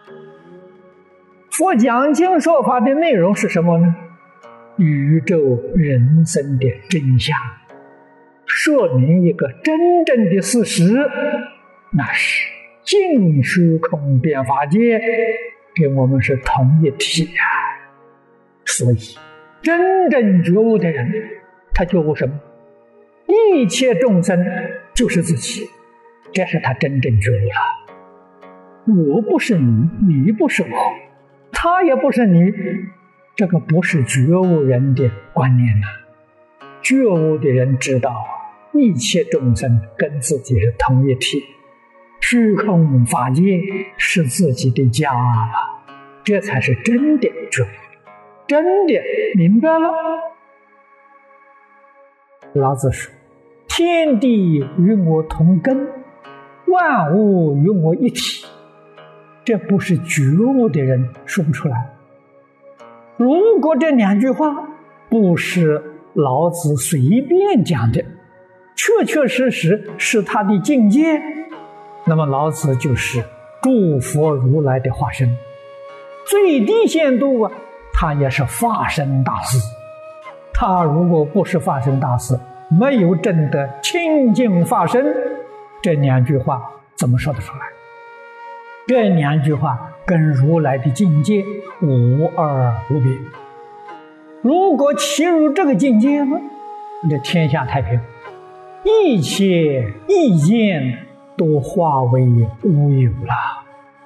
佛讲经说法的内容是什么呢？宇宙人生的真相，说明一个真正的事实，那是净虚空变法界跟我们是同一体啊。所以真正觉悟的人，他觉悟什么？一切众生就是自己，这是他真正觉悟了。我不是你，你不是我，他也不是你，这个不是觉悟人的观念啊。觉悟的人知道一切众生跟自己是同一体，虚空法界是自己的家了，这才是真的觉悟，真的明白了。老子说，天地与我同根，万物与我一体，这不是觉悟的人说不出来。如果这两句话不是老子随便讲的，确确实实是他的境界，那么老子就是诸佛如来的化身，最低限度啊，他也是化身大师。他如果不是化身大师，没有证得清净法身，这两句话怎么说得出来？这两句话跟如来的境界无二无别。如果契入这个境界呢，这天下太平，一切意见都化为乌有了。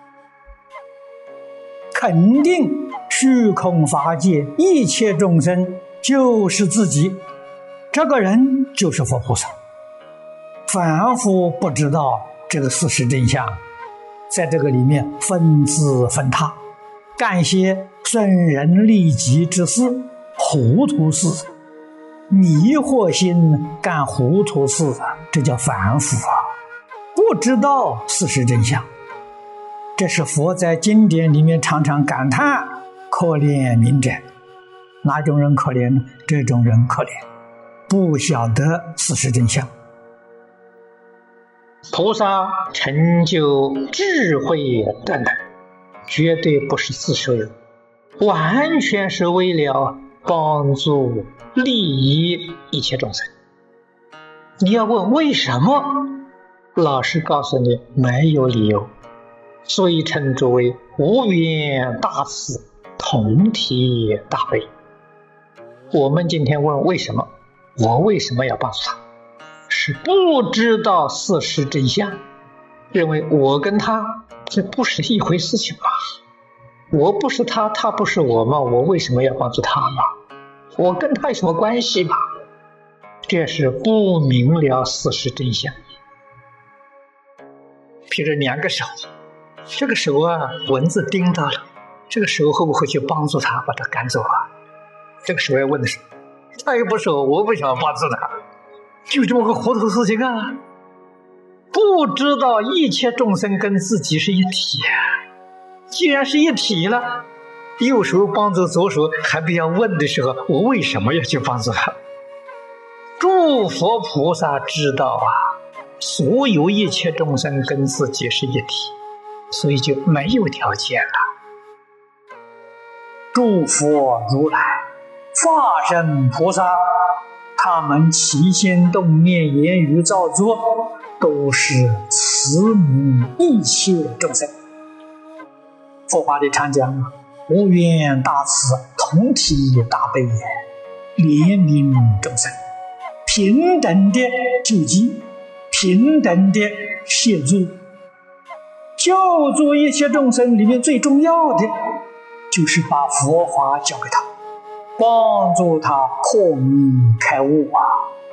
肯定虚空法界一切众生就是自己，这个人就是佛菩萨。凡夫不知道这个事实真相，在这个里面分支分他，干些损人利己之事，糊涂事，迷惑心干糊涂事，这叫凡夫啊，不知道事实真相。这是佛在经典里面常常感叹，可怜悯者。哪种人可怜呢？这种人可怜，不晓得事实真相。 菩萨成就智慧的能，绝对不是自受用，完全是为了帮助利益一切众生。你要问为什么，老师告诉你没有理由，所以称之为无缘大慈，同体大悲。我们今天问为什么，我为什么要帮助他？是不知道事实真相，认为我跟他这不是一回事情吗？我不是他，他不是我吗？我为什么要帮助他吗？我跟他有什么关系吗？这是不明了事实真相。譬如两个手，这个手啊，蚊子叮到了，这个手会不会去帮助他把他赶走啊？这个手要问的是，他又不是我不想帮助他，就这么个糊涂事情啊！不知道一切众生跟自己是一体啊！既然是一体了，右手帮助左手，还不要问的时候，我为什么要去帮助他？诸佛菩萨知道啊，所有一切众生跟自己是一体，所以就没有条件了。 诸佛如来化身菩萨，他们起心动念言语造作，都是慈悯一切众生。佛法里常讲，无缘大慈，同体大悲，怜悯众生，平等的救济，平等的协助。救助一切众生里面最重要的，就是把佛法教给他，帮助他破迷开悟啊。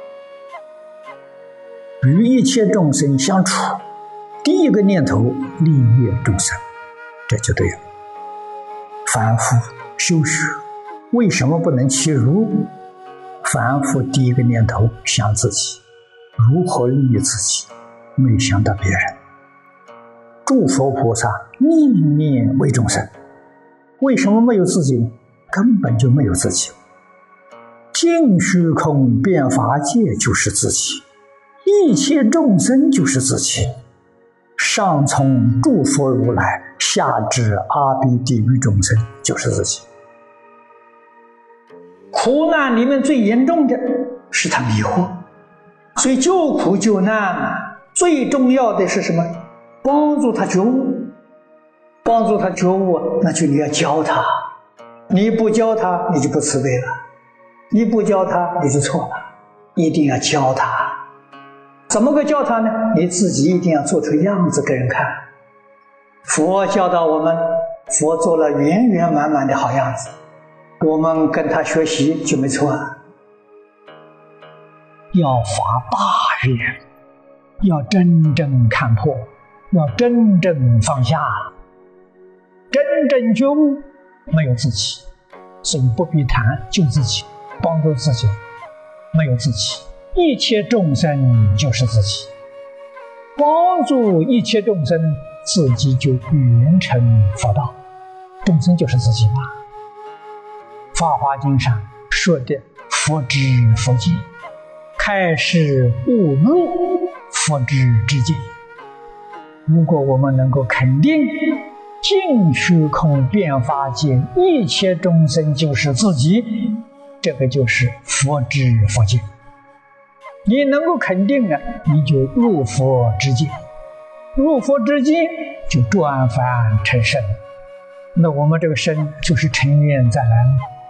与一切众生相处，第一个念头利益众生，这就对了。凡夫修学为什么不能契入？凡夫第一个念头想自己，如何利益自己，没想到别人。诸佛菩萨念念为众生，为什么没有自己呢？根本就没有自己。净虚空变法界就是自己，一切众生就是自己。上从诸佛如来下至阿鼻地狱众生就是自己。苦难里面最严重的是他迷惑，所以救苦救难最重要的是什么？帮助他觉悟。帮助他觉悟，那就你要教他，你不教他你就不慈悲了，你不教他你就错了，一定要教他。怎么个教他呢？你自己一定要做出样子给人看。佛教导我们，佛做了圆圆满满的好样子，我们跟他学习就没错了。要发大愿，要真正看破，要真正放下，真正觉悟，没有自己，所以不必谈救自己，帮助自己，没有自己，一切众生就是自己，帮助一切众生，自己就圆成佛道，众生就是自己嘛。法华经上说的佛知佛界，开示悟入佛知之界。如果我们能够肯定净虚空变法界一切众生就是自己，这个就是佛知佛界。你能够肯定了，你就入佛之界，入佛之界就转凡成圣，那我们这个生就是成愿再来。